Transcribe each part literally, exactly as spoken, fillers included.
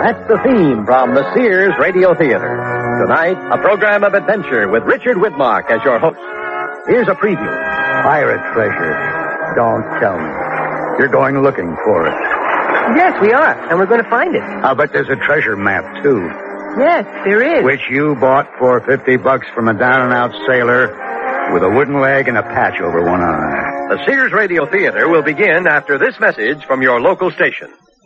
That's the theme from the Sears Radio Theater. Tonight, a program of adventure with Richard Widmark as your host. Here's a preview. Pirate treasure. Don't tell me. You're going looking for it. Yes, we are, and we're going to find it. I'll bet there's a treasure map, too. Yes, there is. Which you bought for fifty bucks from a down-and-out sailor with a wooden leg and a patch over one eye. The Sears Radio Theater will begin after this message from your local station.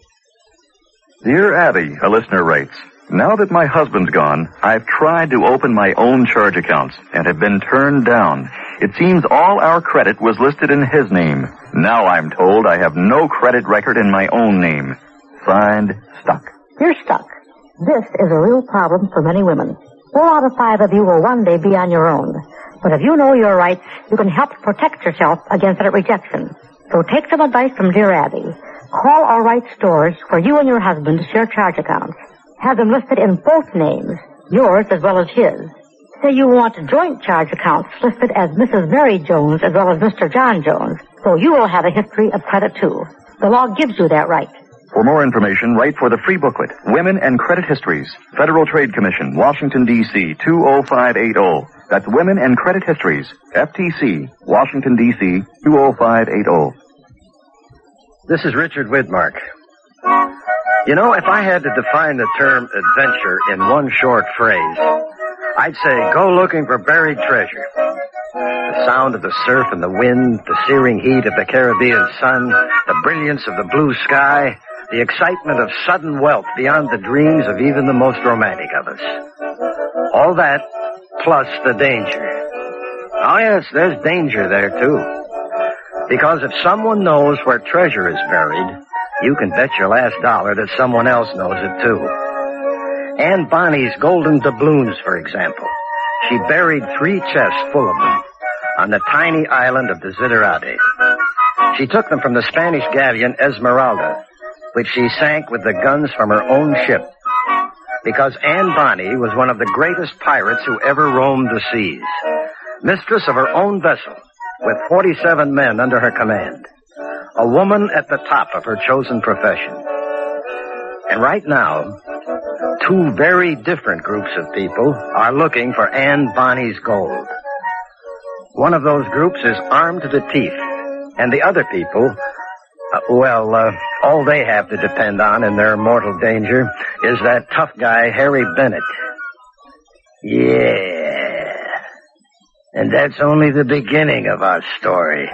Dear Abby, a listener writes, now that my husband's gone, I've tried to open my own charge accounts and have been turned down. It seems all our credit was listed in his name. Now I'm told I have no credit record in my own name. Signed, Stuck. You're stuck. This is a real problem for many women. Four out of five of you will one day be on your own. But if you know your rights, you can help protect yourself against that rejection. So take some advice from dear Abby. Call All Right stores where you and your husband share charge accounts. Have them listed in both names, yours as well as his. Say you want joint charge accounts listed as Missus Mary Jones as well as Mister John Jones, so you will have a history of credit too. The law gives you that right. For more information, write for the free booklet, Women and Credit Histories, Federal Trade Commission, Washington, D C two oh five eight oh. That's Women and Credit Histories, F T C, Washington, D C two oh five eight oh. This is Richard Widmark. You know, if I had to define the term adventure in one short phrase, I'd say go looking for buried treasure. The sound of the surf and the wind, the searing heat of the Caribbean sun, the brilliance of the blue sky, the excitement of sudden wealth beyond the dreams of even the most romantic of us. All that, plus the danger. Oh, yes, there's danger there, too. Because if someone knows where treasure is buried, you can bet your last dollar that someone else knows it, too. Anne Bonny's golden doubloons, for example. She buried three chests full of them on the tiny island of Desiderate. She took them from the Spanish galleon Esmeralda, which she sank with the guns from her own ship. Because Anne Bonny was one of the greatest pirates who ever roamed the seas. Mistress of her own vessel, with forty-seven men under her command. A woman at the top of her chosen profession. And right now, two very different groups of people are looking for Anne Bonny's gold. One of those groups is armed to the teeth, and the other people, uh, well, uh, all they have to depend on in their mortal danger is that tough guy, Harry Bennett. Yeah. And that's only the beginning of our story.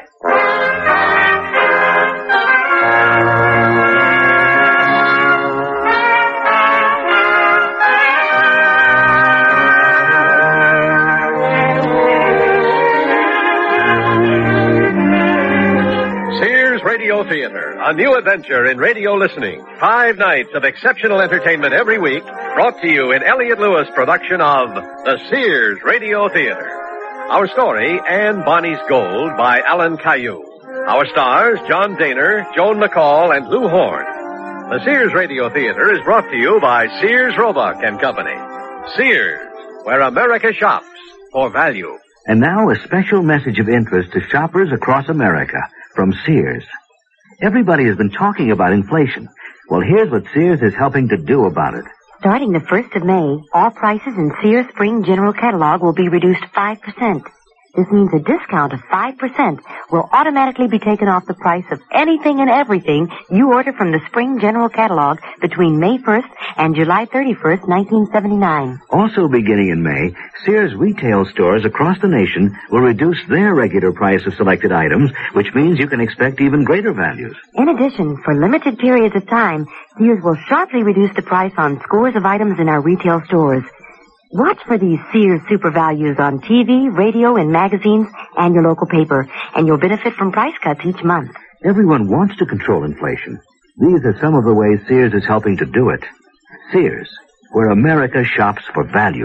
Sears Radio Theater, a new adventure in radio listening. Five nights of exceptional entertainment every week, brought to you in Elliott Lewis production of the Sears Radio Theater. Our story, Anne Bonny's Gold, by Alan Caillou. Our stars, John Daner, Joan McCall, and Lou Horn. The Sears Radio Theater is brought to you by Sears Roebuck and Company. Sears, where America shops for value. And now a special message of interest to shoppers across America from Sears. Everybody has been talking about inflation. Well, here's what Sears is helping to do about it. Starting the first of May, all prices in Sears Spring General Catalog will be reduced five percent. This means a discount of five percent will automatically be taken off the price of anything and everything you order from the Spring General Catalog between May first and July thirty-first, nineteen seventy-nine. Also beginning in May, Sears retail stores across the nation will reduce their regular price of selected items, which means you can expect even greater values. In addition, for limited periods of time, Sears will sharply reduce the price on scores of items in our retail stores. Watch for these Sears super values on T V, radio, and magazines, and your local paper, and you'll benefit from price cuts each month. Everyone wants to control inflation. These are some of the ways Sears is helping to do it. Sears, where America shops for value.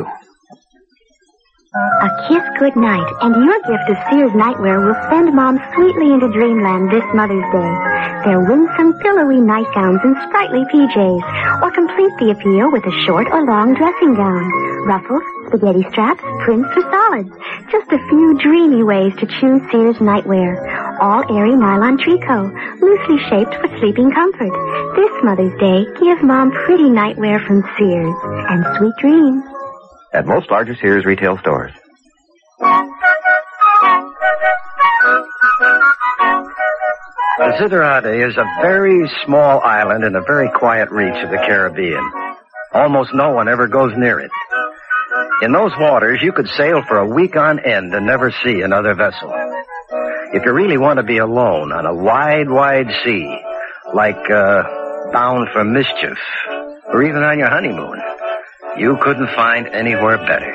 A kiss goodnight, and your gift of Sears nightwear will send Mom sweetly into dreamland this Mother's Day. Their winsome, pillowy nightgowns and sprightly P Js, or complete the appeal with a short or long dressing gown. Ruffles, spaghetti straps, prints, or solids. Just a few dreamy ways to choose Sears nightwear. all airy nylon tricot, loosely shaped for sleeping comfort. This Mother's Day, give Mom pretty nightwear from Sears. And sweet dreams. At most larger Sears retail stores. Desiderate is a very small island in a very quiet reach of the Caribbean. Almost no one ever goes near it. In those waters, you could sail for a week on end and never see another vessel. If you really want to be alone on a wide, wide sea, like uh, bound for mischief, or even on your honeymoon, you couldn't find anywhere better.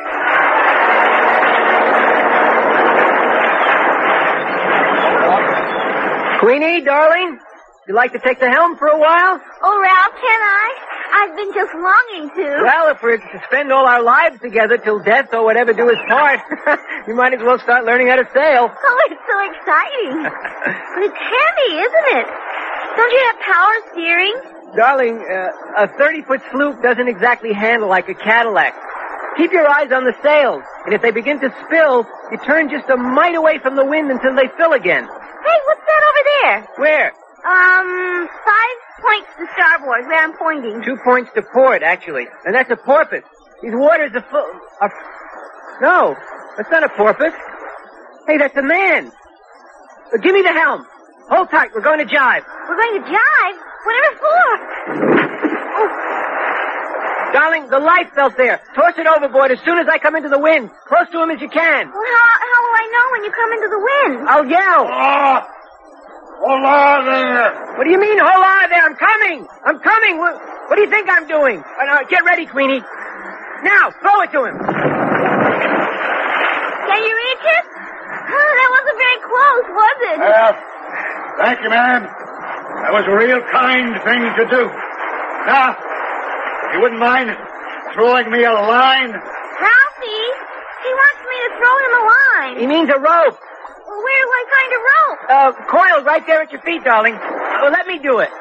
Queenie, darling, you like to take the helm for a while? Oh, Ralph, can I? I've been just longing to. Well, if we're to spend all our lives together till death or whatever do us part, you might as well start learning how to sail. Oh, it's so exciting. But it's heavy, isn't it? Don't you have power steering? Darling, uh, a thirty-foot sloop doesn't exactly handle like a Cadillac. Keep your eyes on the sails, and if they begin to spill, you turn just a mite away from the wind until they fill again. Hey, what's that over there? Where? Um, five points to starboard, where I'm pointing. Two points to port, actually. And that's a porpoise. These waters are full... Are... No, that's not a porpoise. Hey, that's a man. Uh, give me the helm. Hold tight, we're going to jive. We're going to jive? Whatever for? Oh. Darling, the life belt there. Toss it overboard as soon as I come into the wind. Close to him as you can. Well, how, how will I know when you come into the wind? I'll yell. Oh! Hola there! What do you mean, hola there? I'm coming! I'm coming! What, what do you think I'm doing? Uh, no, get ready, Queenie. Now, throw it to him. Can you reach it? Oh, that wasn't very close, was it? Well, thank you, ma'am. That was a real kind thing to do. Now, if you wouldn't mind throwing me a line. Ralphie, he wants me to throw him a line. He means a rope. Well, where do I find a rope? Uh, coiled right there at your feet, darling. Well, let me do it.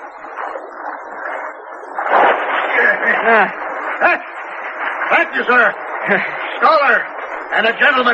Uh, thank, thank you, sir. Scholar and a gentleman.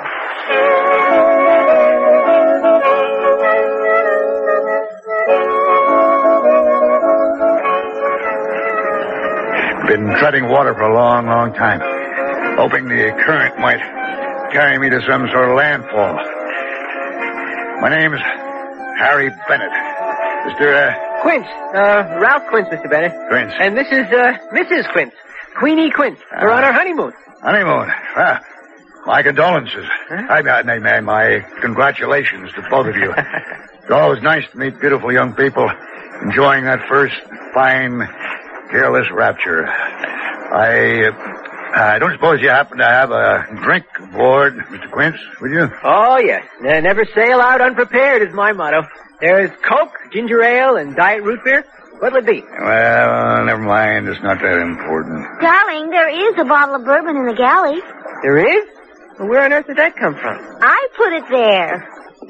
Been treading water for a long, long time, hoping the current might carry me to some sort of landfall. My name's Harry Bennett. Mister Uh, Quince. Uh, Ralph Quince, Mister Bennett. Quince. And this is, uh, Missus Quince. Queenie Quince. We're Uh, on our honeymoon. honeymoon. Ah, my condolences. Huh? I got uh, man, my congratulations to both of you. It's always nice to meet beautiful young people enjoying that first fine, careless rapture. I, uh, I don't suppose you happen to have a drink aboard, Mister Quince, would you? Oh, yes. Uh, never sail out unprepared is my motto. There's Coke, ginger ale, and diet root beer. What'll it be? Well, never mind. It's not that important. Darling, there is a bottle of bourbon in the galley. There is? Well, where on earth did that come from? I put it there.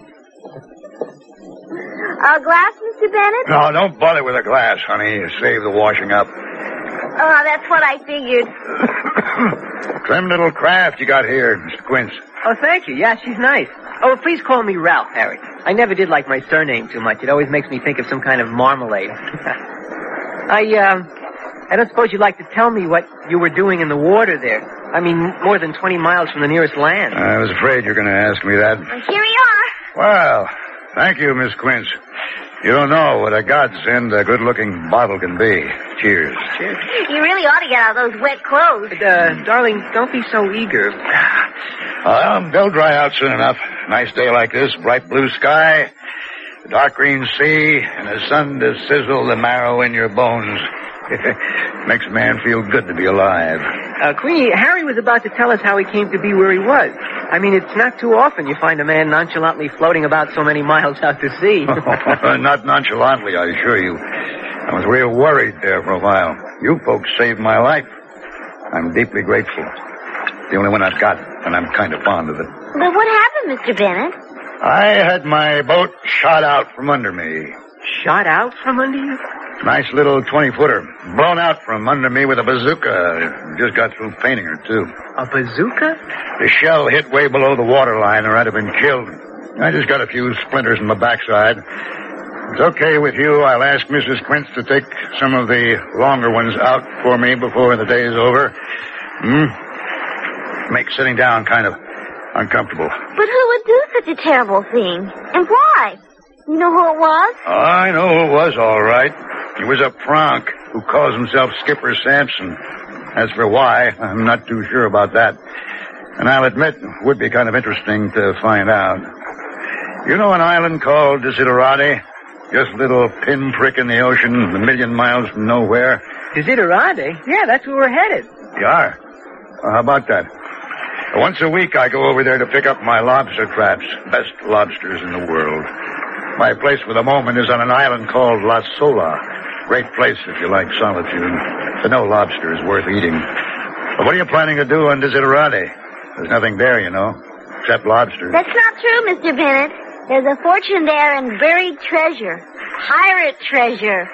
A glass, Mister Bennett? No, don't bother with a glass, honey. Save the washing up. Oh, that's what I figured. Trim little craft you got here, Mister Quince. Oh, thank you. Yeah, she's nice. Oh, please call me Ralph, Harry. I never did like my surname too much. It always makes me think of some kind of marmalade. I, um, I don't suppose you'd like to tell me what you were doing in the water there. I mean, more than twenty miles from the nearest land. I was afraid you were going to ask me that. Well, here we are. Well, thank you, Miss Quince. You don't know what a godsend a good-looking bottle can be. Cheers. Cheers. You really ought to get out of those wet clothes. But, uh, darling, don't be so eager. Well, they'll dry out soon enough. Nice day like this, bright blue sky, the dark green sea, and the sun to sizzle the marrow in your bones. Makes a man feel good to be alive. Uh, Queenie, Harry was about to tell us how he came to be where he was. I mean, it's not too often you find a man nonchalantly floating about so many miles out to sea. Not nonchalantly, I assure you. I was real worried there for a while. You folks saved my life. I'm deeply grateful. It's the only one I've got, and I'm kind of fond of it. But what happened, Mister Bennett? I had my boat shot out from under me. Shot out from under you? Nice little twenty-footer. Blown out from under me with a bazooka. Just got through painting her, too. A bazooka? The shell hit way below the waterline, or I'd have been killed. I just got a few splinters in my backside. If it's okay with you, I'll ask Missus Quince to take some of the longer ones out for me before the day is over. Hmm? Make sitting down kind of uncomfortable. But who would do such a terrible thing? And why? You know who it was? I know who it was, all right. He was a pronk who calls himself Skipper Sampson. As for why, I'm not too sure about that. And I'll admit, it would be kind of interesting to find out. You know an island called Desiderati? Just a little pinprick in the ocean, a million miles from nowhere. Desiderati? Yeah, that's where we're headed. You are? Well, how about that? Once a week, I go over there to pick up my lobster traps. Best lobsters in the world. My place for the moment is on an island called La Sola. Great place if you like solitude. But no lobster is worth eating. But what are you planning to do on Desiderati? There's nothing there, you know, except lobsters. That's not true, Mister Bennett. There's a fortune there and buried treasure. Pirate treasure.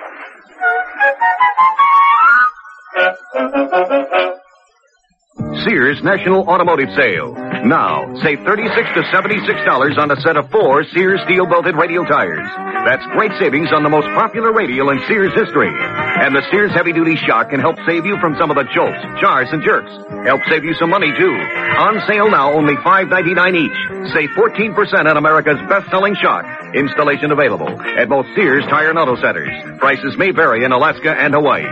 Sears National Automotive Sale. Now, save thirty-six to seventy-six dollars on a set of four Sears steel-belted radial tires. That's great savings on the most popular radial in Sears history. And the Sears heavy-duty shock can help save you from some of the jolts, jars, and jerks. Help save you some money, too. On sale now, only five ninety-nine each. Save fourteen percent on America's best-selling shock. Installation available at most Sears Tire and Auto Centers. Prices may vary in Alaska and Hawaii.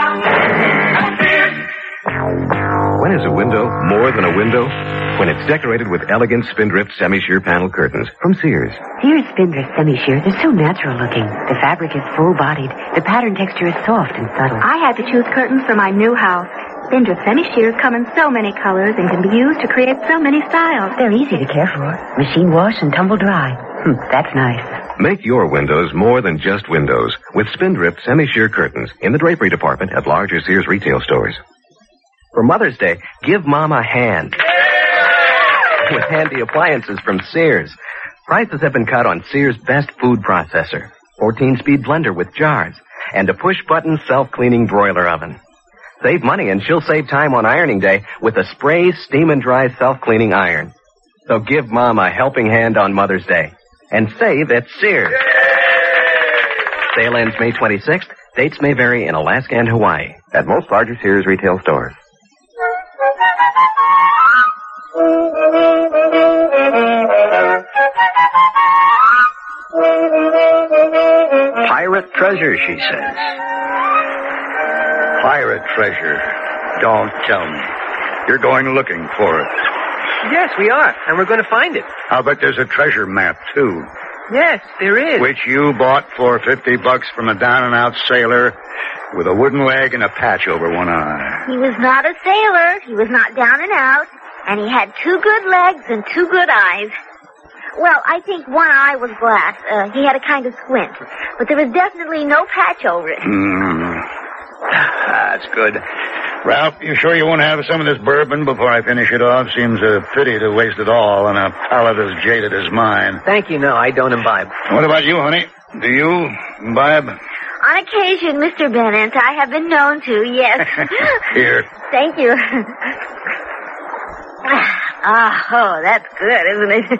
When is a window more than a window? When it's decorated with elegant spindrift semi-sheer panel curtains from Sears. Sears Spindrift Semi-Shears are so natural looking. The fabric is full-bodied. The pattern texture is soft and subtle. I had to choose curtains for my new house. Spindrift Semi-Shears come in so many colors and can be used to create so many styles. They're easy to care for. Machine wash and tumble dry. Hm, that's nice. Make your windows more than just windows with Spindrift semi-sheer curtains in the drapery department at larger Sears retail stores. For Mother's Day, give Mom a hand with handy appliances from Sears. Prices have been cut on Sears' best food processor, fourteen-speed blender with jars, and a push-button self-cleaning broiler oven. Save money and she'll save time on ironing day with a spray, steam, and dry self-cleaning iron. So give Mom a helping hand on Mother's Day. And save at Sears. Sale ends May twenty-sixth. Dates may vary in Alaska and Hawaii. At most larger Sears retail stores. Pirate treasure, she says. Pirate treasure. Don't tell me. You're going looking for it. Yes, we are, and we're going to find it. I'll bet there's a treasure map, too. Yes, there is. Which you bought for fifty bucks from a down-and-out sailor with a wooden leg and a patch over one eye. He was not a sailor. He was not down and out. And he had two good legs and two good eyes. Well, I think one eye was glass. Uh, he had a kind of squint. But there was definitely no patch over it. Mm. That's good. Ralph, you sure you won't have some of this bourbon before I finish it off? Seems a pity to waste it all on a palate as jaded as mine. Thank you, no, I don't imbibe. What about you, honey? Do you imbibe? On occasion, Mister Bennett, I have been known to, yes. Here. Thank you. Ah, oh, that's good, isn't it?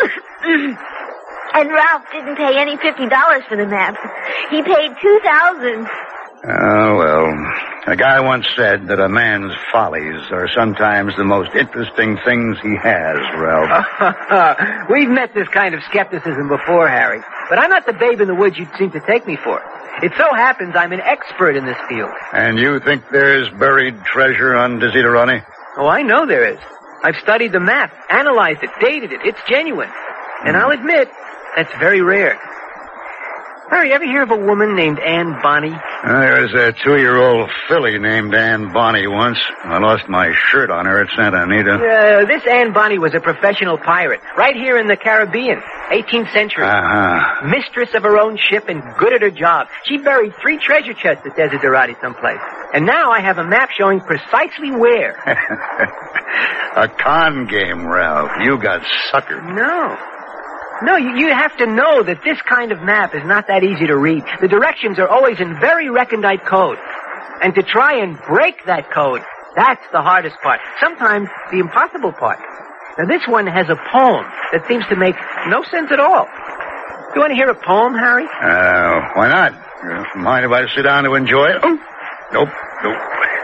And Ralph didn't pay any fifty dollars for the map. He paid two thousand dollars. Oh, well, a guy once said that a man's follies are sometimes the most interesting things he has, Ralph. We've met this kind of skepticism before, Harry. But I'm not the babe in the woods you'd seem to take me for. It so happens I'm an expert in this field. And you think there's buried treasure on Desiderati? Oh, I know there is. I've studied the map, analyzed it, dated it. It's genuine. And I'll admit, that's very rare. Harry, you ever hear of a woman named Anne Bonny? Uh, there was a two-year-old filly named Anne Bonny once. I lost my shirt on her at Santa Anita. Uh, this Anne Bonny was a professional pirate, right here in the Caribbean, eighteenth century. Uh-huh. Mistress of her own ship and good at her job. She buried three treasure chests at Desiderati someplace. And now I have a map showing precisely where. A con game, Ralph. You got suckered. No. No, you, you have to know that this kind of map is not that easy to read. The directions are always in very recondite code. And to try and break that code, that's the hardest part. Sometimes the impossible part. Now, this one has a poem that seems to make no sense at all. Do you want to hear a poem, Harry? Uh, why not? You mind if I sit down to enjoy it? Oh. Nope, nope.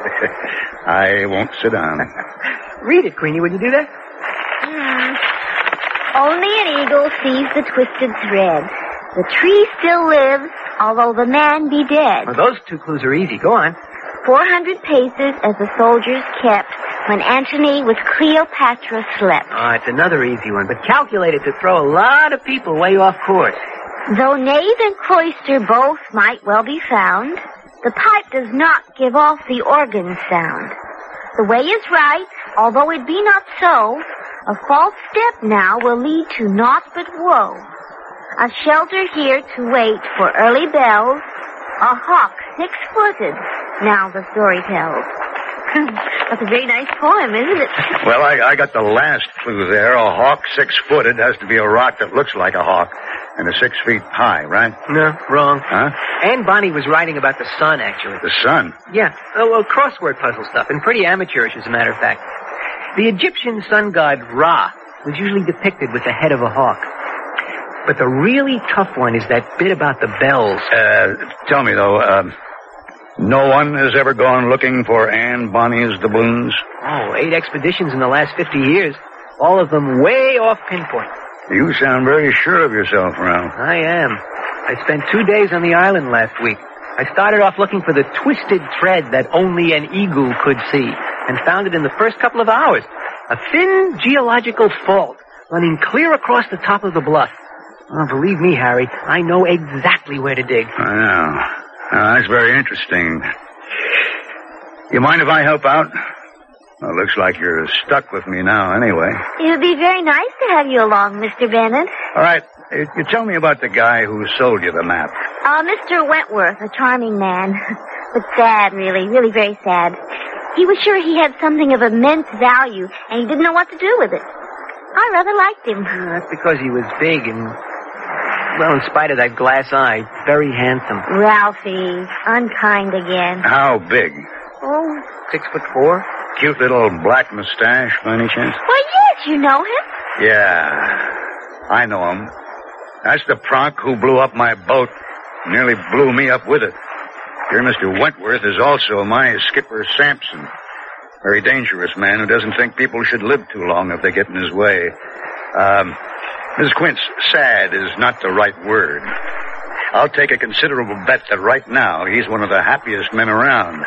I won't sit down. Read it, Queenie. Would you do that? Mm. Only an eagle sees the twisted thread. The tree still lives, although the man be dead. Well, those two clues are easy. Go on. Four hundred paces as the soldiers kept when Antony with Cleopatra slept. Oh, it's another easy one, but calculated to throw a lot of people way off course. Though knave and cloister both might well be found, the pipe does not give off the organ sound. The way is right, although it be not so. A false step now will lead to naught but woe. A shelter here to wait for early bells. A hawk six-footed, now the story tells. That's a very nice poem, isn't it? Well, I, I got the last clue there. A hawk six-footed has to be a rock that looks like a hawk. And a six feet high, right? No, wrong. Huh? Anne Bonny was writing about the sun, actually. The sun? Yeah, oh, well, crossword puzzle stuff, and pretty amateurish, as a matter of fact. The Egyptian sun god Ra was usually depicted with the head of a hawk. But the really tough one is that bit about the bells. Uh, tell me, though, um, no one has ever gone looking for Anne Bonny's doubloons? Oh, eight expeditions in the last fifty years. All of them way off pinpoint. You sound very sure of yourself, Ralph. I am. I spent two days on the island last week. I started off looking for the twisted thread that only an eagle could see, and found it in the first couple of hours. A thin geological fault running clear across the top of the bluff. Oh, believe me, Harry, I know exactly where to dig. I know. Oh, that's very interesting. You mind if I help out? Well, it looks like you're stuck with me now, anyway. It would be very nice to have you along, Mister Bennett. All right. You, you tell me about the guy who sold you the map. Uh, Mister Wentworth, a charming man. But sad, really. Really very sad. He was sure he had something of immense value, and he didn't know what to do with it. I rather liked him. Uh, that's because he was big and, well, in spite of that glass eye, very handsome. Ralphie, unkind again. How big? Oh. Six foot four? Cute little black mustache, by any chance? Why, yes, you know him. Yeah, I know him. That's the pronk who blew up my boat. Nearly blew me up with it. Dear Mister Wentworth is also my skipper, Sampson. Very dangerous man who doesn't think people should live too long if they get in his way. Um, Miss Quince, sad is not the right word. I'll take a considerable bet that right now he's one of the happiest men around.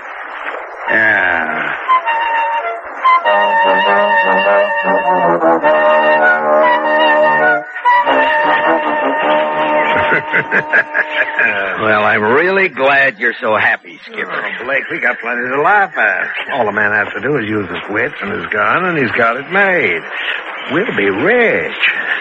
Yeah. Well, I'm really glad you're so happy, Skipper. Oh, Blake, we got plenty to laugh at. All a man has to do is use his wits and his gun, and he's got it made. We'll be rich.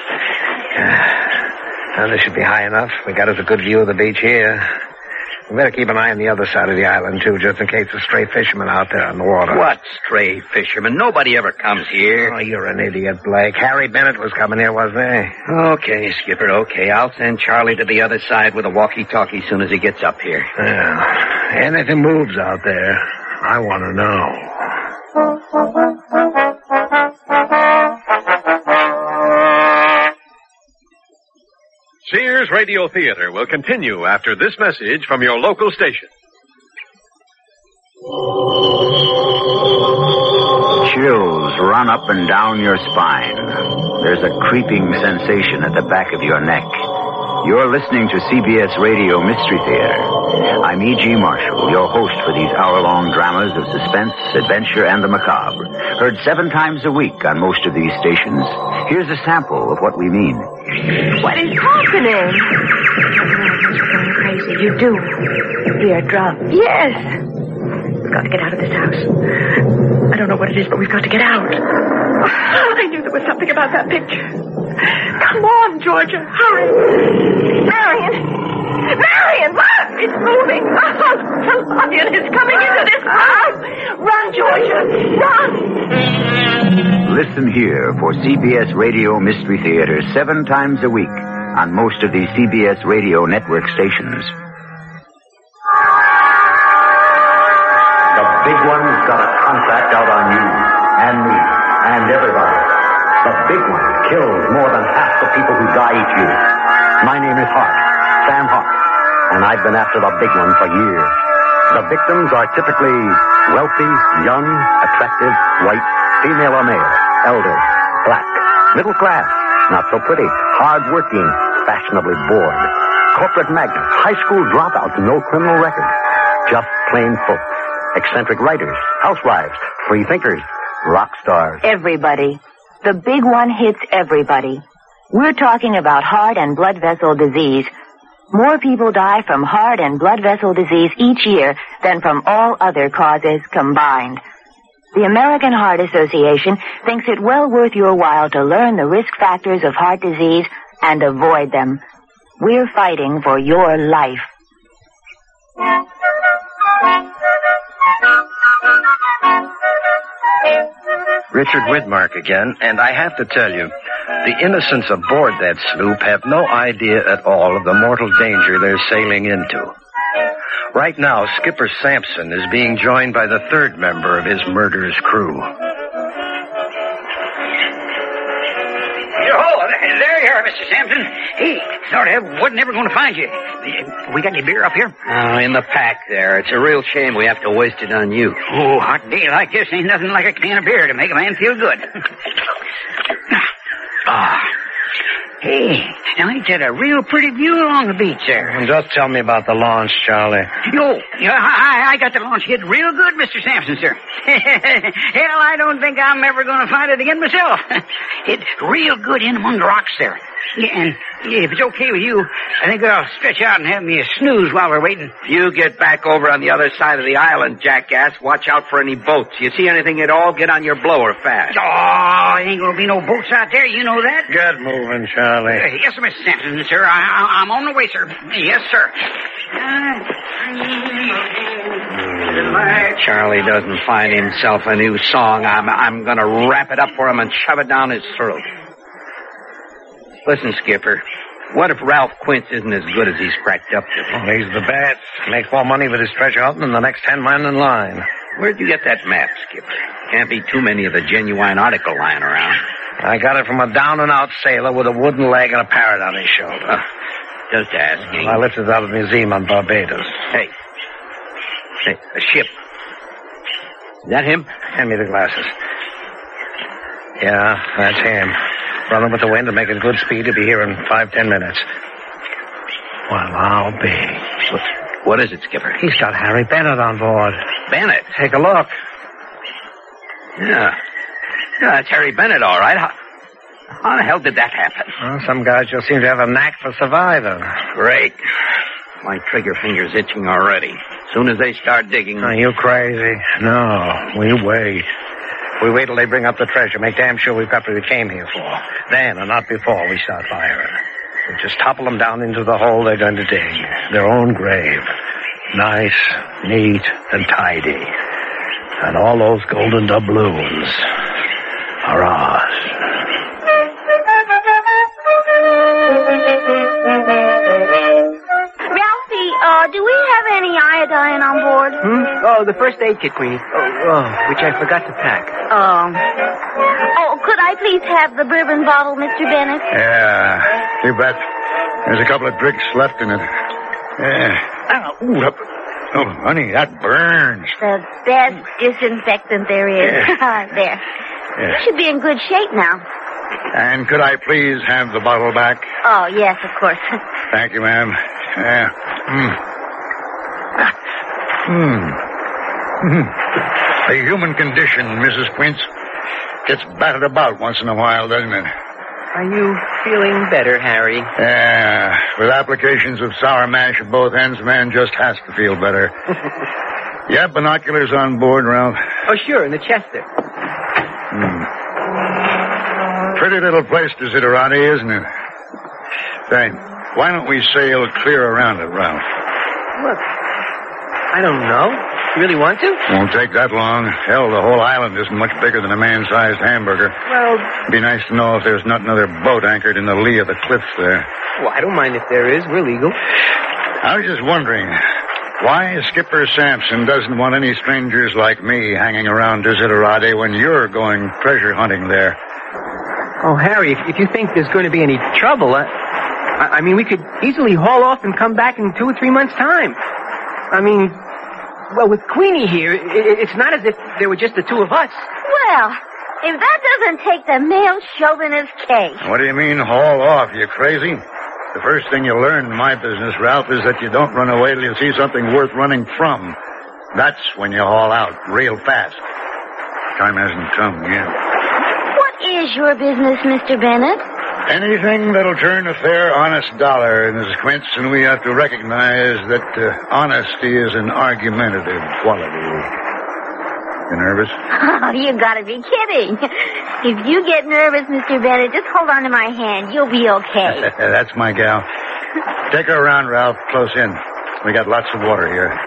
Now, this should be high enough. We got us a good view of the beach here. We better keep an eye on the other side of the island, too, just in case there's stray fishermen out there on the water. What stray fishermen? Nobody ever comes here. Oh, you're an idiot, Blake. Harry Bennett was coming here, wasn't he? Okay, Skipper, okay. I'll send Charlie to the other side with a walkie-talkie as soon as he gets up here. Yeah. Anything moves out there, I want to know. Sears Radio Theater will continue after this message from your local station. Chills run up and down your spine. There's a creeping sensation at the back of your neck. You're listening to C B S Radio Mystery Theater. I'm E G. Marshall, your host for these hour-long dramas of suspense, adventure, and the macabre. Heard seven times a week on most of these stations. Here's a sample of what we mean. What is happening? You're going crazy. You do. We are drunk. Yes. We've got to get out of this house. I don't know what it is, but we've got to get out. I knew there was something about that picture. Come on, Georgia. Hurry. Marion. Marion, look! It's moving. Oh, the lion is coming into this house. Run, Georgia. Run. Listen here for C B S Radio Mystery Theater seven times a week on most of these C B S Radio Network stations. The big one's got a contract out on you and me and everybody. The big one kills more than half the people who die each year. My name is Hart, Sam Hart, and I've been after the big one for years. The victims are typically wealthy, young, attractive, white, female or male, elder, black, middle class, not so pretty, hard-working, fashionably bored, corporate magnates, high school dropouts, no criminal record, just plain folks, eccentric writers, housewives, free thinkers, rock stars. Everybody. The big one hits everybody. We're talking about heart and blood vessel disease. More people die from heart and blood vessel disease each year than from all other causes combined. The American Heart Association thinks it well worth your while to learn the risk factors of heart disease and avoid them. We're fighting for your life. Richard Widmark again, and I have to tell you, the innocents aboard that sloop have no idea at all of the mortal danger they're sailing into. Right now, Skipper Sampson is being joined by the third member of his murderous crew. Oh, there you are, Mister Sampson. Hey, thought I wasn't ever going to find you. We got any beer up here? Oh, in the pack there. It's a real shame we have to waste it on you. Oh, hot day like this ain't nothing like a can of beer to make a man feel good. Ah. Hey, now ain't that a real pretty view along the beach there? And just tell me about the launch, Charlie. Yo, yeah, I, I got the launch hit real good, Mister Sampson, sir. Hell, I don't think I'm ever going to find it again myself. It's real good in among the rocks there. Yeah, and yeah, if it's okay with you, I think I'll stretch out and have me a snooze while we're waiting. You get back over on the other side of the island, jackass. Watch out for any boats. You see anything at all, get on your blower fast. Oh, ain't going to be no boats out there, you know that. Get moving, Charlie. Uh, yes, sir, Mister Sampson, sir. I, I, I'm on the way, sir. Yes, sir. Uh, Charlie doesn't find himself a new song. I'm, I'm going to wrap it up for him and shove it down his throat. Listen, Skipper, what if Ralph Quince isn't as good as he's cracked up to be? Well, he's the best. Makes more money with his treasure hunting than the next ten men in line. Where'd you get that map, Skipper? Can't be too many of the genuine article lying around. I got it from a down-and-out sailor with a wooden leg and a parrot on his shoulder. Uh, just asking. Well, I lifted it out of the museum on Barbados. Hey. Hey, a ship. Is that him? Hand me the glasses. Yeah, that's him. Running with the wind and making good speed. He'll be here in five, ten minutes. Well, I'll be. What, what is it, Skipper? He's got Harry Bennett on board. Bennett? Take a look. Yeah. Yeah, that's Harry Bennett, all right. How, how the hell did that happen? Well, some guys just seem to have a knack for surviving. Great. My trigger finger's itching already. As soon as they start digging... Are you crazy? No, we wait. We wait till they bring up the treasure. Make damn sure we've got what we came here for. Then, and not before, we start firing. We just topple them down into the hole they're going to dig. Their own grave. Nice, neat, and tidy. And all those golden doubloons are ours. Ralphie, uh, do we have any iodine on board? Hmm? Oh, the first aid kit, Queenie. Oh, oh, which I forgot to pack. Um. Oh, could I please have the bourbon bottle, Mister Bennett? Yeah, you bet. There's a couple of drinks left in it. Yeah. Oh, ooh, that, oh, honey, that burns. The best disinfectant there is. Yeah. There. Yeah. You should be in good shape now. And could I please have the bottle back? Oh, yes, of course. Thank you, ma'am. Yeah. Hmm. Hmm. Hmm. The human condition, Missus Quince, gets battered about once in a while, doesn't it? Are you feeling better, Harry? Yeah. With applications of sour mash at both ends, man just has to feel better. You have binoculars on board, Ralph? Oh, sure, in the chest there. Hmm. Pretty little place to Zitterati, isn't it? Say, why don't we sail clear around it, Ralph? Look, I don't know. You really want to? Won't take that long. Hell, the whole island isn't much bigger than a man-sized hamburger. Well... Be nice to know if there's not another boat anchored in the lee of the cliffs there. Well, I don't mind if there is. We're legal. I was just wondering why Skipper Sampson doesn't want any strangers like me hanging around Desiderate when you're going treasure hunting there. Oh, Harry, if, if you think there's going to be any trouble, uh, I, I mean, we could easily haul off and come back in two or three months' time. I mean, well, with Queenie here, it, it's not as if there were just the two of us. Well, if that doesn't take the male chauvinist case. What do you mean, haul off? You crazy? The first thing you learn in my business, Ralph, is that you don't run away till you see something worth running from. That's when you haul out, real fast. Time hasn't come yet. What is your business, Mister Bennett? Anything that'll turn a fair, honest dollar, Missus Quince, and we have to recognize that uh, honesty is an argumentative quality. You nervous? Oh, you gotta be kidding. If you get nervous, Mister Bennett, just hold on to my hand. You'll be okay. That's my gal. Take her around, Ralph, close in. We got lots of water here.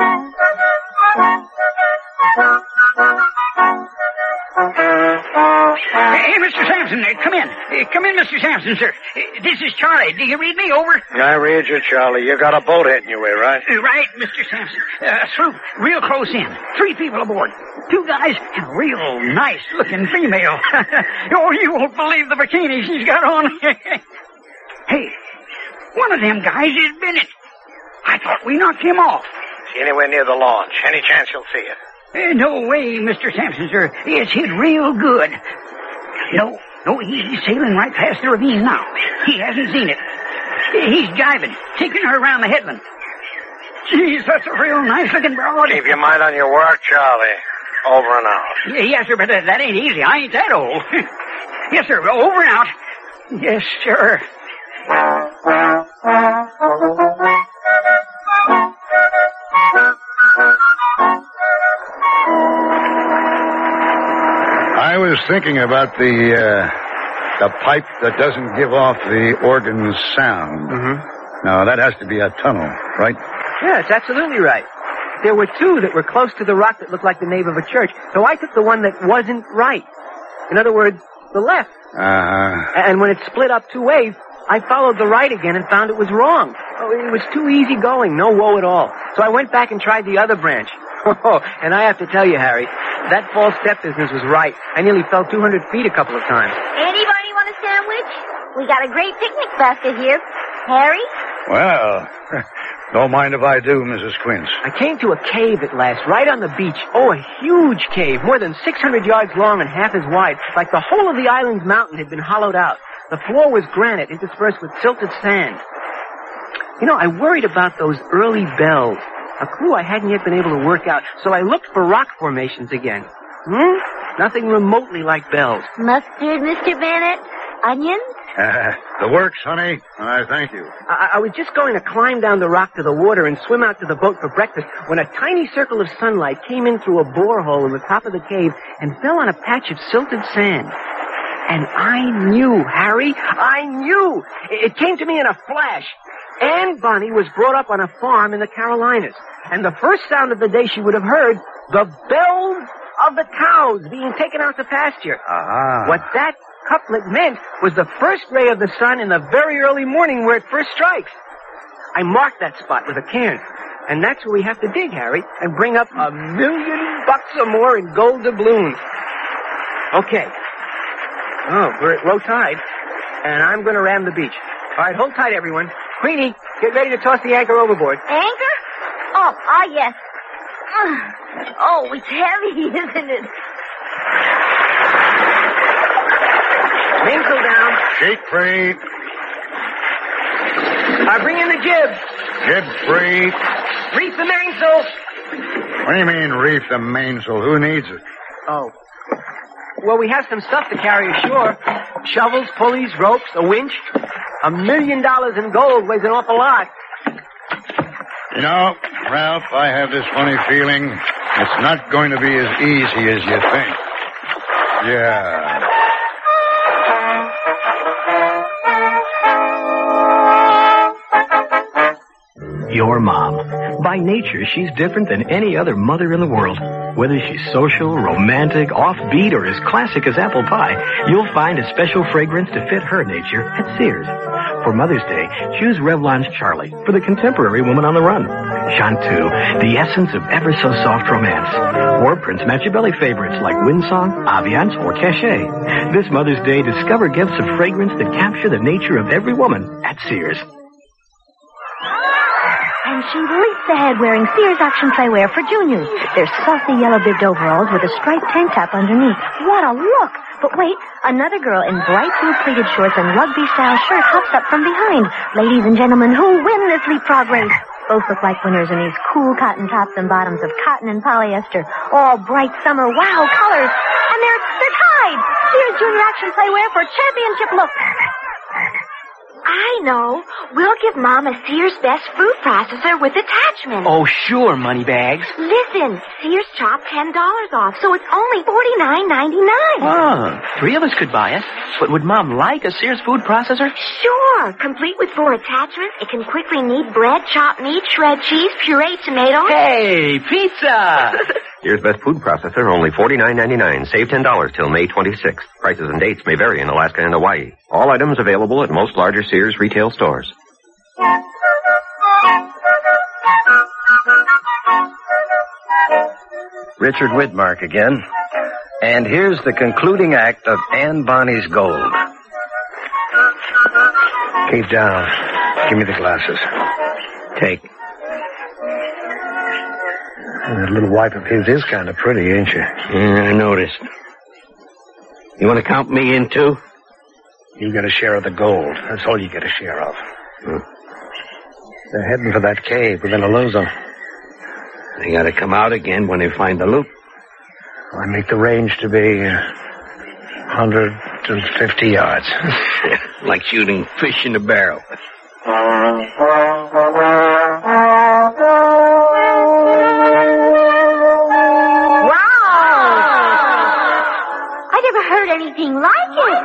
Hey, Mister Sampson, uh, come in. Uh, come in, Mister Sampson, sir. Uh, this is Charlie. Do you read me? Over. I read you, Charlie. You got a boat heading your way, right? Uh, right, Mister Sampson. Uh, sloop, real close in. Three people aboard. Two guys and a real nice-looking female. Oh, you won't believe the bikini she's got on. Hey, one of them guys is Bennett. I thought we knocked him off. Is he anywhere near the launch? Any chance you'll see it? Uh, no way, Mister Sampson, sir. It's hid real good. No, no, he's sailing right past the ravine now. He hasn't seen it. He's jiving, taking her around the headland. Jeez, that's a real nice-looking broad. Keep your mind on your work, Charlie. Over and out. Yeah, yes, sir, but that, that ain't easy. I ain't that old. Yes, sir, over and out. Yes, sir. I was thinking about the, uh, the pipe that doesn't give off the organ sound. Mm-hmm. Now, that has to be a tunnel, right? Yeah, it's absolutely right. There were two that were close to the rock that looked like the nave of a church, so I took the one that wasn't right. In other words, the left. Uh-huh. And when it split up two ways, I followed the right again and found it was wrong. Oh, it was too easy going, no woe at all. So I went back and tried the other branch. Oh, and I have to tell you, Harry, that false step business was right. I nearly fell two hundred feet a couple of times. Anybody want a sandwich? We got a great picnic basket here. Harry? Well, don't mind if I do, Missus Quince. I came to a cave at last, right on the beach. Oh, a huge cave, more than six hundred yards long and half as wide, like the whole of the island's mountain had been hollowed out. The floor was granite interspersed with silted sand. You know, I worried about those early bells, a clue I hadn't yet been able to work out, so I looked for rock formations again. Hmm? Nothing remotely like bells. Mustard, Mister Bennett? Onions? Uh, the works, honey. I thank you. I-, I was just going to climb down the rock to the water and swim out to the boat for breakfast when a tiny circle of sunlight came in through a borehole in the top of the cave and fell on a patch of silted sand. And I knew, Harry, I knew. It came to me in a flash. Anne Bonny was brought up on a farm in the Carolinas. And the first sound of the day she would have heard, the bells of the cows being taken out to pasture. Ah. What that couplet meant was the first ray of the sun in the very early morning where it first strikes. I marked that spot with a cairn. And that's where we have to dig, Harry, and bring up a million bucks or more in gold doubloons. Okay. Oh, we're at low tide, and I'm going to ram the beach. All right, hold tight, everyone. Queenie, get ready to toss the anchor overboard. Anchor? Oh, ah, yes. Oh, it's heavy, isn't it? Mainsail down. Sheet free. I bring in the jib. Jib free. Reef the mainsail. What do you mean, reef the mainsail? Who needs it? Oh. Well, we have some stuff to carry ashore. Shovels, pulleys, ropes, a winch. A million dollars in gold weighs an awful lot. You know, Ralph, I have this funny feeling it's not going to be as easy as you think. Yeah. Your mom. By nature, she's different than any other mother in the world. Whether she's social, romantic, offbeat, or as classic as apple pie, you'll find a special fragrance to fit her nature at Sears. For Mother's Day, choose Revlon's Charlie for the contemporary woman on the run. Chanteuse, the essence of ever-so-soft romance. Warm Or print-match your belly favorites like Windsong, Aviance, or Cachet. This Mother's Day, discover gifts of fragrance that capture the nature of every woman at Sears. And she leaps ahead wearing Sears Action Playwear for juniors. They're saucy yellow-bibbed overalls with a striped tank top underneath. What a look! But wait, another girl in bright blue pleated shorts and rugby-style shirt hops up from behind. Ladies and gentlemen, who win this leapfrog race? Both look like winners in these cool cotton tops and bottoms of cotton and polyester. All bright summer wow colors. And they're, they're tied! Sears Junior Action Playwear for championship look. I know. We'll give Mom a Sears Best Food Processor with attachment. Oh, sure, Moneybags. Listen, Sears chopped ten dollars off, so it's only forty-nine ninety-nine. Oh, three of us could buy it. But would Mom like a Sears food processor? Sure. Complete with four attachments, it can quickly knead bread, chop meat, shred cheese, puree tomatoes. Hey, pizza! Sears Best Food Processor, only forty-nine ninety-nine. Save ten dollars till May twenty-sixth. Prices and dates may vary in Alaska and Hawaii. All items available at most larger Sears retail stores. Richard Widmark again. And here's the concluding act of Anne Bonny's Gold. Keep down. Give me the glasses. Take. That little wife of his is kind of pretty, ain't she? Yeah, I noticed. You want to count me in, too? You get a share of the gold. That's all you get a share of. Hmm. They're heading for that cave. We're going to lose them. They got to come out again when they find the loot. I make the range to be uh, one hundred fifty yards. Like shooting fish in a barrel. Heard anything like it.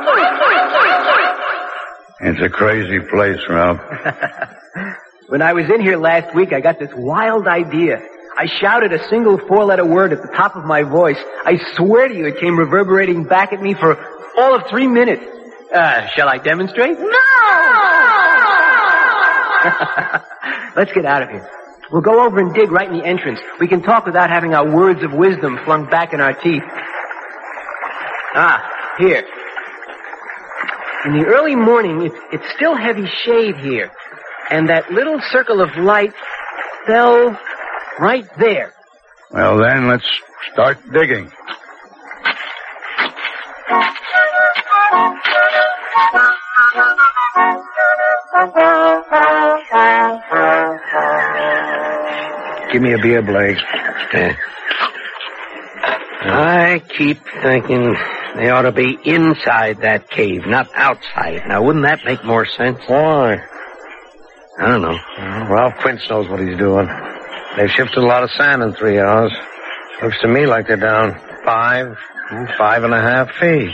It's a crazy place, Ralph. When I was in here last week, I got this wild idea. I shouted a single four-letter word at the top of my voice. I swear to you, it came reverberating back at me for all of three minutes. Uh, shall I demonstrate? No! Let's get out of here. We'll go over and dig right in the entrance. We can talk without having our words of wisdom flung back in our teeth. Ah, here. In the early morning, it's, it's still heavy shade here. And that little circle of light fell right there. Well, then, let's start digging. Give me a beer, Blake. Yeah. I keep thinking they ought to be inside that cave, not outside. Now, wouldn't that make more sense? Why? I don't know. Well, Ralph Quince knows what he's doing. They've shifted a lot of sand in three hours. Looks to me like they're down five, five and a half feet.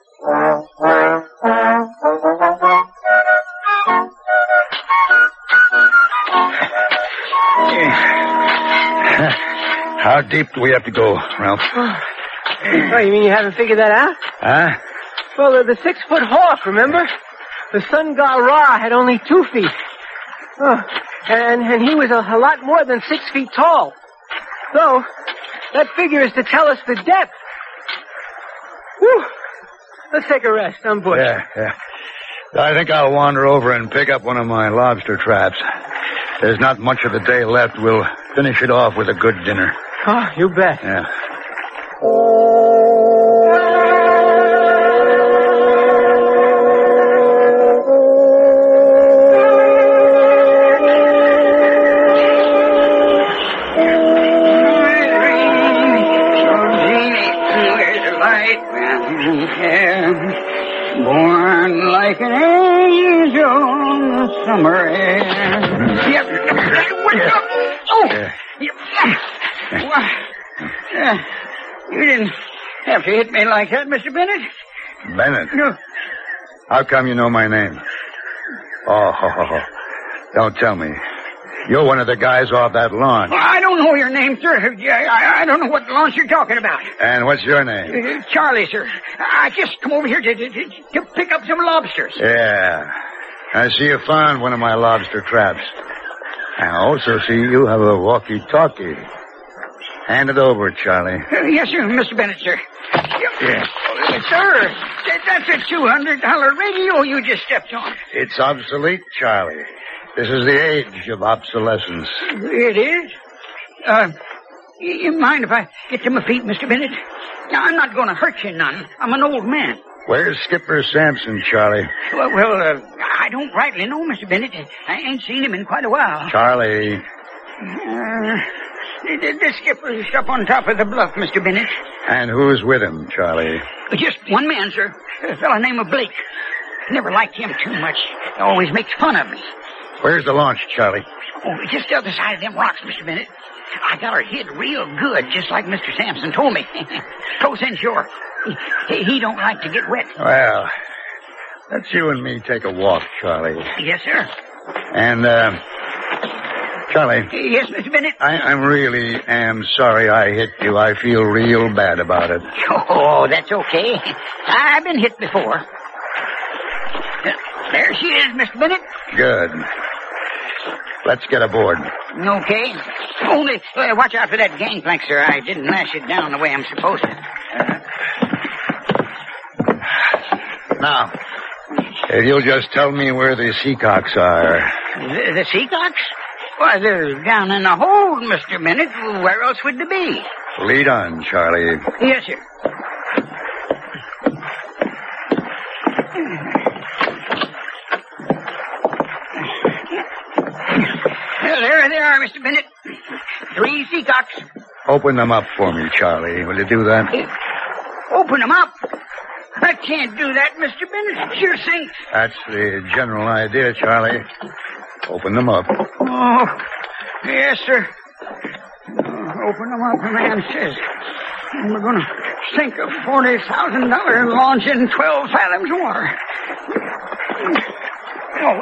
How deep do we have to go, Ralph? Oh, you mean you haven't figured that out? Huh? Well, the, the six-foot hawk, remember? The Sun God Ra had only two feet. Oh, and, and he was a, a lot more than six feet tall. So, that figure is to tell us the depth. Whew. Let's take a rest. I'm bushed. Yeah, yeah. I think I'll wander over and pick up one of my lobster traps. There's not much of the day left. We'll finish it off with a good dinner. Oh, you bet. Yeah. Born like an angel in the summer air. Yep. Oh! Uh, you didn't have to hit me like that, Mister Bennett. Bennett? No. How come you know my name? Oh, ho, ho, ho. Don't tell me. You're one of the guys off that launch. Well, I don't know your name, sir. I, I don't know what launch you're talking about. And what's your name? Uh, Charlie, sir. I just come over here to, to, to, to pick up some lobsters. Yeah. I see you found one of my lobster traps. I also see you have a walkie-talkie. Hand it over, Charlie. Uh, yes, sir, Mister Bennett, sir. Yeah. Uh, sir, that, that's a two hundred dollars radio you just stepped on. It's obsolete, Charlie. This is the age of obsolescence. It is? Uh, you, you mind if I get to my feet, Mister Bennett? Now, I'm not going to hurt you none. I'm an old man. Where's Skipper Sampson, Charlie? Well, well uh, I don't rightly know, Mister Bennett. I ain't seen him in quite a while. Charlie. Uh, the, the skipper's up on top of the bluff, Mister Bennett. And who's with him, Charlie? Just one man, sir. A fellow named Blake. Never liked him too much. He always makes fun of me. Where's the launch, Charlie? Oh, just the other side of them rocks, Mister Bennett. I got her hid real good, just like Mister Sampson told me. Close inshore. He, he don't like to get wet. Well, let's you and me take a walk, Charlie. Yes, sir. And, uh, Charlie. Yes, Mister Bennett? I, I really am sorry I hit you. I feel real bad about it. Oh, that's okay. I've been hit before. There she is, Mister Bennett. Good. Let's get aboard. Okay. Only uh, watch out for that gangplank, sir. I didn't lash it down the way I'm supposed to. Now, if you'll just tell me where the seacocks are. The, the seacocks? Why, they're down in the hold, Mister Bennett. Where else would they be? Lead on, Charlie. Yes, sir. Well, there they are, Mister Bennett. Three seacocks. Open them up for me, Charlie. Will you do that? Open them up? I can't do that, Mister Bennett. It sure sinks. That's the general idea, Charlie. Open them up. Oh, yes, sir. Oh, open them up, the man says. And we're going to sink a forty thousand dollars launch in twelve fathoms water. Oh.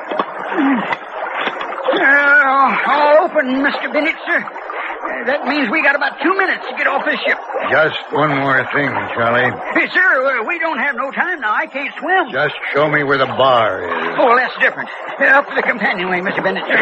Uh, all open, Mister Bennett, sir. Uh, that means we got about two minutes to get off this ship. Just one more thing, Charlie. Hey, sir, uh, we don't have no time now. I can't swim. Just show me where the bar is. Oh, well, that's different. Uh, up the companionway, Mister Bennett, sir.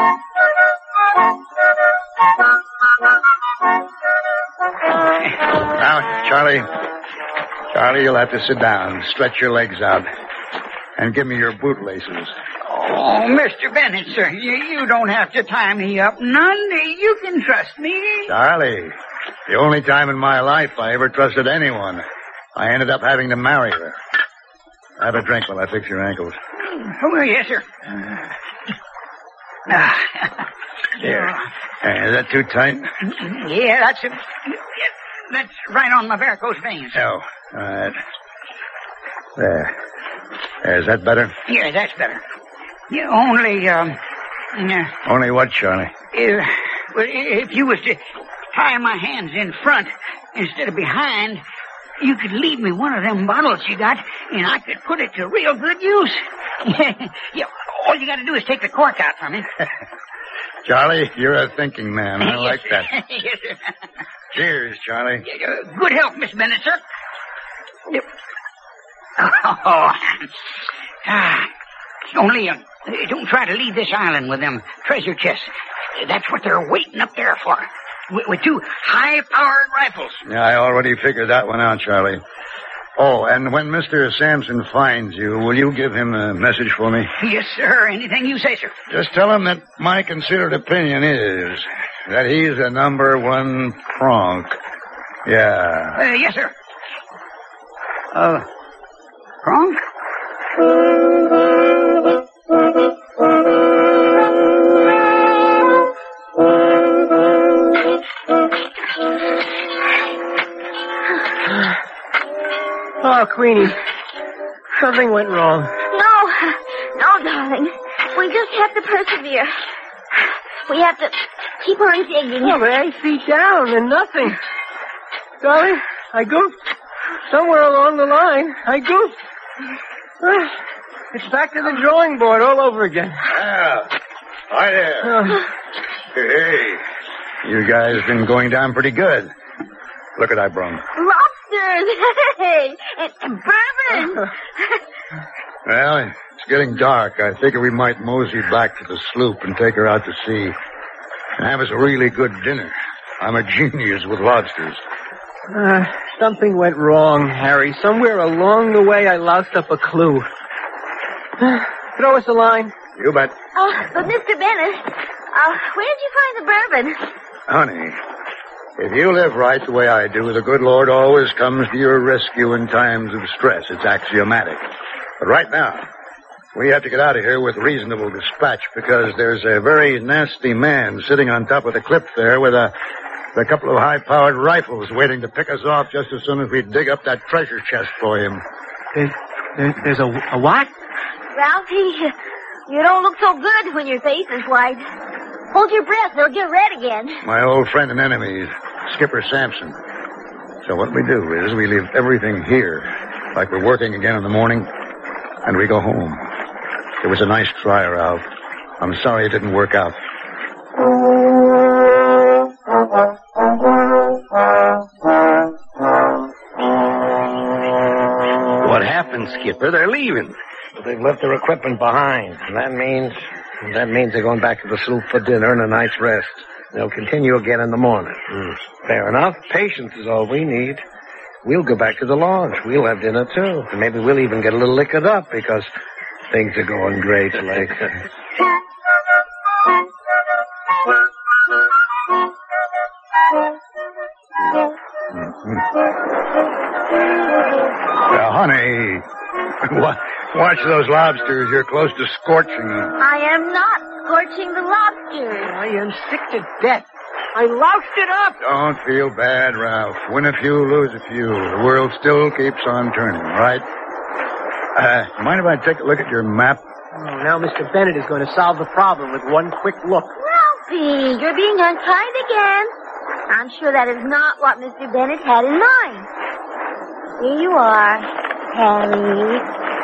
Now, Charlie. Charlie, you'll have to sit down. Stretch your legs out. And give me your bootlaces. Oh, Mister Bennett, sir, you, you don't have to tie me up none. You can trust me. Charlie, the only time in my life I ever trusted anyone, I ended up having to marry her. Have a drink while I fix your ankles. Oh, yes, sir. Ah. Here. Hey, is that too tight? Yeah, that's it. That's right on my varicose veins. Oh, all right. There. There, is that better? Yeah, that's better. Yeah, only, um... Uh, Only what, Charlie? Uh, well, if you was to tie my hands in front instead of behind, you could leave me one of them bottles you got, and I could put it to real good use. Yeah, all you got to do is take the cork out from it. Charlie, you're a thinking man. I like that. Yes, sir. Cheers, Charlie. Uh, good health, Miss Bennett, sir. Yep. Oh, ah, only uh, don't try to leave this island with them treasure chests. That's what they're waiting up there for. With, with two high-powered rifles. Yeah, I already figured that one out, Charlie. Oh, and when Mister Sampson finds you, will you give him a message for me? Yes, sir. Anything you say, sir. Just tell him that my considered opinion is that he's a number one pronk. Yeah. Uh, yes, sir. Uh, pronk? Oh, Queenie, something went wrong. No, no, darling. We just have to persevere. We have to keep on digging. Oh, we're eight feet down and nothing. Darling, I goofed. Somewhere along the line, I goofed. Uh, it's back to the drawing board all over again. Yeah. Hi there. Uh, Hey, you guys been going down pretty good. Look at that, Brun. Lobsters! Hey! And, and bourbon! Well, it's getting dark. I figure we might mosey back to the sloop and take her out to sea. And have us a really good dinner. I'm a genius with lobsters. Uh, something went wrong, Harry. Somewhere along the way, I loused up a clue. Throw us a line. You bet. Oh, but Mister Bennett, uh, where did you find the bourbon? Honey, if you live right the way I do, the good Lord always comes to your rescue in times of stress. It's axiomatic. But right now, we have to get out of here with reasonable dispatch because there's a very nasty man sitting on top of the cliff there with a, with a couple of high-powered rifles waiting to pick us off just as soon as we dig up that treasure chest for him. There's, there, there's a, a what? Ralphie, you don't look so good when your face is white. Hold your breath, they'll get red again. My old friend and enemy, Skipper Sampson. So what we do is we leave everything here, like we're working again in the morning, and we go home. It was a nice try, Ralph. I'm sorry it didn't work out. What happened, Skipper? They're leaving. They've left their equipment behind. And that means that means they're going back to the sloop for dinner and a night's rest. They'll continue again in the morning. Mm. Fair enough. Patience is all we need. We'll go back to the launch. We'll have dinner, too. And maybe we'll even get a little liquored up because things are going great, like. Now, honey, watch those lobsters. You're close to scorching them. I am not scorching the lobsters. I am sick to death. I loused it up. Don't feel bad, Ralph. Win a few, lose a few. The world still keeps on turning, right? Uh, mind if I take a look at your map? Oh, now Mister Bennett is going to solve the problem with one quick look. Ralphie, you're being unkind again. I'm sure that is not what Mister Bennett had in mind. Here you are, Harry.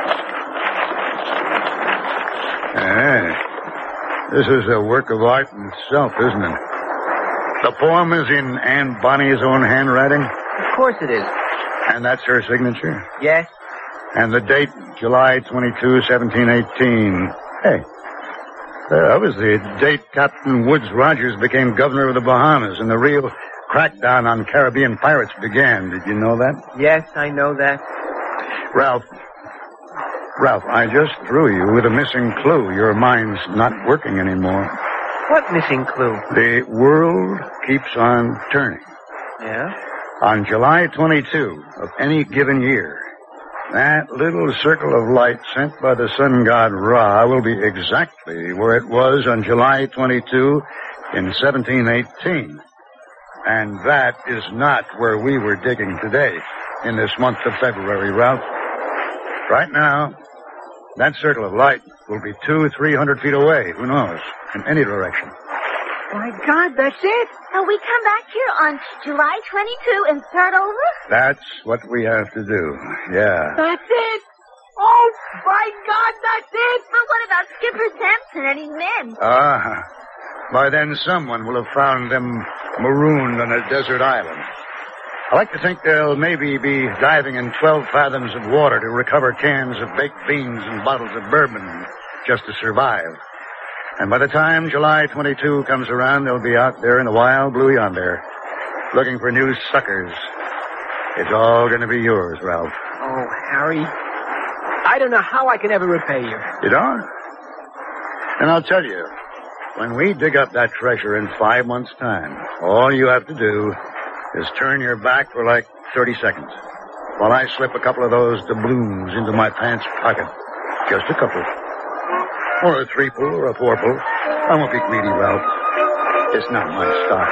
Ah, this is a work of art in itself, isn't it? The poem is in Anne Bonny's own handwriting? Of course it is. And that's her signature? Yes. And the date, July twenty-second, seventeen eighteen. Hey, that was the date Captain Woodes Rogers became governor of the Bahamas and the real crackdown on Caribbean pirates began. Did you know that? Yes, I know that. Ralph, Ralph, I just threw you with a missing clue. Your mind's not working anymore. What missing clue? The world keeps on turning. Yeah? On July twenty-second of any given year, that little circle of light sent by the sun god Ra will be exactly where it was on July twenty-second in seventeen eighteen. And that is not where we were digging today, in this month of February, Ralph. Right now, that circle of light will be two, three hundred feet away, who knows, in any direction. My God, that's it? So we come back here on July twenty-second and start over? That's what we have to do, yeah. That's it? Oh, my God, that's it! But what about Skipper Sampson and his men? Ah, by then someone will have found them marooned on a desert island. I like to think they'll maybe be diving in twelve fathoms of water to recover cans of baked beans and bottles of bourbon just to survive. And by the time July twenty-second comes around, they'll be out there in the wild blue yonder, looking for new suckers. It's all going to be yours, Ralph. Oh, Harry, I don't know how I can ever repay you. You don't? And I'll tell you, when we dig up that treasure in five months' time, all you have to do is turn your back for like thirty seconds while I slip a couple of those doubloons into my pants pocket. Just a couple. Or a three-pull or a four-pull. I won't be greedy, Ralph. It's not my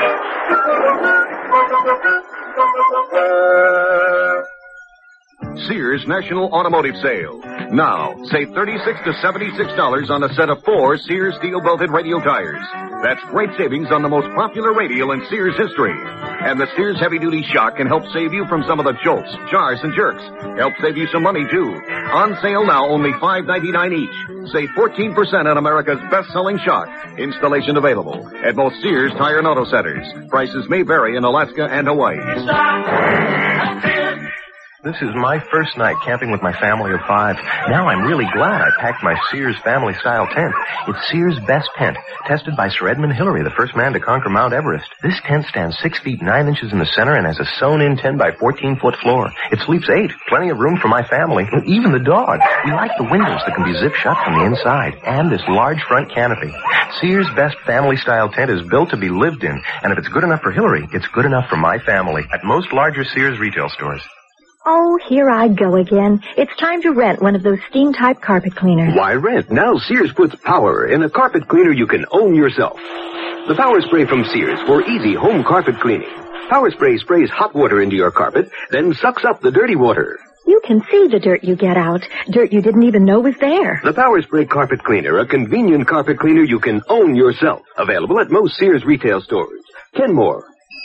style. Sears National Automotive Sale. Now, save thirty-six to seventy-six dollars on a set of four Sears steel-belted radial tires. That's great savings on the most popular radial in Sears history. And the Sears heavy-duty shock can help save you from some of the jolts, jars, and jerks. Help save you some money, too. On sale now, only five ninety-nine each. Save fourteen percent on America's best-selling shock. Installation available at most Sears Tire and Auto Centers. Prices may vary in Alaska and Hawaii. This is my first night camping with my family of five. Now I'm really glad I packed my Sears family-style tent. It's Sears' best tent, tested by Sir Edmund Hillary, the first man to conquer Mount Everest. This tent stands six feet nine inches in the center and has a sewn-in ten by fourteen foot floor. It sleeps eight, plenty of room for my family, even the dog. We like the windows that can be zipped shut from the inside, and this large front canopy. Sears' best family-style tent is built to be lived in, and if it's good enough for Hillary, it's good enough for my family at most larger Sears retail stores. Oh, here I go again. It's time to rent one of those steam-type carpet cleaners. Why rent? Now Sears puts power in a carpet cleaner you can own yourself. The Power Spray from Sears for easy home carpet cleaning. Power Spray sprays hot water into your carpet, then sucks up the dirty water. You can see the dirt you get out. Dirt you didn't even know was there. The Power Spray Carpet Cleaner, a convenient carpet cleaner you can own yourself. Available at most Sears retail stores. Kenmore.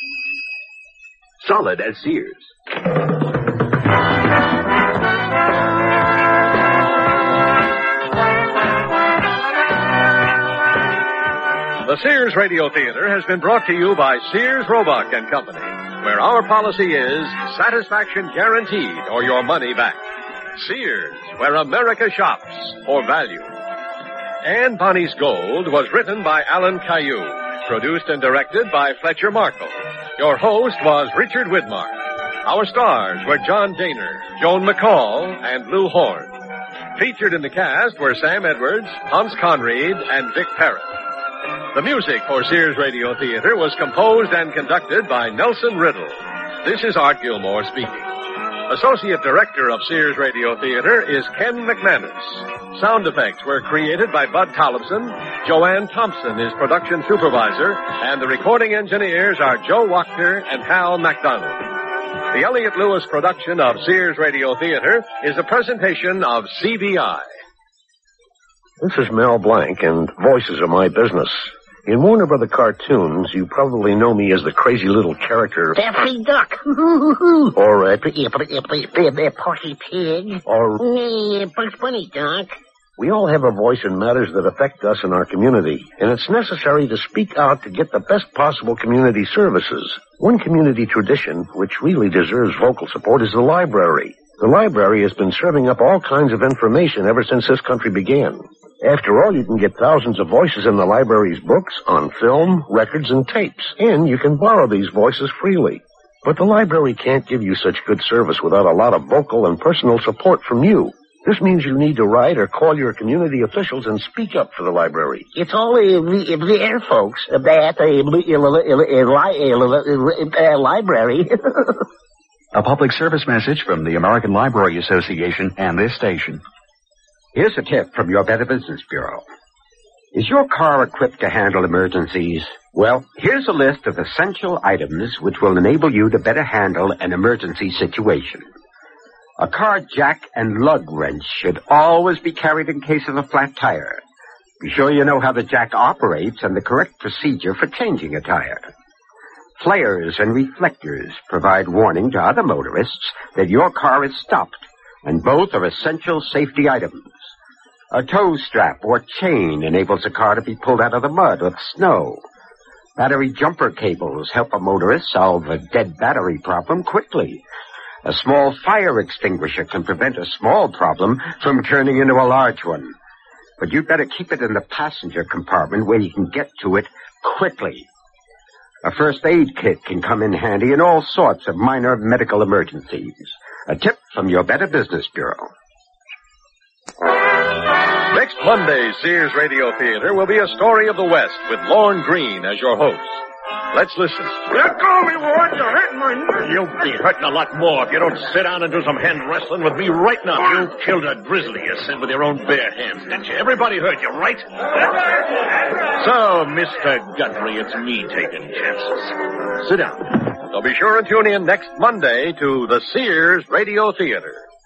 Solid as Sears. The Sears Radio Theater has been brought to you by Sears Roebuck and Company, where our policy is satisfaction guaranteed or your money back. Sears, where America shops for value. And Bonnie's Gold was written by Alan Caillou, produced and directed by Fletcher Markle. Your host was Richard Widmark. Our stars were John Daner, Joan McCall, and Lou Horn. Featured in the cast were Sam Edwards, Hans Conried, and Vic Parrott. The music for Sears Radio Theater was composed and conducted by Nelson Riddle. This is Art Gilmore speaking. Associate Director of Sears Radio Theater is Ken McManus. Sound effects were created by Bud Tollefson. Joanne Thompson is production supervisor, and the recording engineers are Joe Wachter and Hal MacDonald. The Elliott Lewis production of Sears Radio Theater is a presentation of C B I. This is Mel Blanc, and voices are my business. In Warner Brother cartoons, you probably know me as the crazy little character... Daffy Duck. or, uh, Porky Pig. or... Bugs Bunny, Doc. We all have a voice in matters that affect us in our community, and it's necessary to speak out to get the best possible community services. One community tradition, which really deserves vocal support, is the library. The library has been serving up all kinds of information ever since this country began. After all, you can get thousands of voices in the library's books, on film, records, and tapes, and you can borrow these voices freely. But the library can't give you such good service without a lot of vocal and personal support from you. This means you need to write or call your community officials and speak up for the library. It's all uh, the air, folks. That uh, library. A public service message from the American Library Association and this station. Here's a tip from your Better Business Bureau. Is your car equipped to handle emergencies? Well, here's a list of essential items which will enable you to better handle an emergency situation. A car jack and lug wrench should always be carried in case of a flat tire. Be sure you know how the jack operates and the correct procedure for changing a tire. Flares and reflectors provide warning to other motorists that your car is stopped, and both are essential safety items. A tow strap or chain enables a car to be pulled out of the mud or the snow. Battery jumper cables help a motorist solve a dead battery problem quickly. A small fire extinguisher can prevent a small problem from turning into a large one. But you'd better keep it in the passenger compartment where you can get to it quickly. A first aid kit can come in handy in all sorts of minor medical emergencies. A tip from your Better Business Bureau. Next Monday's Sears Radio Theater will be a story of the West with Lorne Green as your host. Let's listen. Let go, me, Ward. You're hurting my knee. You'll be hurting a lot more if you don't sit down and do some hand wrestling with me right now. You killed a grizzly, you said, with your own bare hands, didn't you? Everybody heard you, right? So, Mister Guthrie, it's me taking chances. Sit down. So be sure and tune in next Monday to the Sears Radio Theater.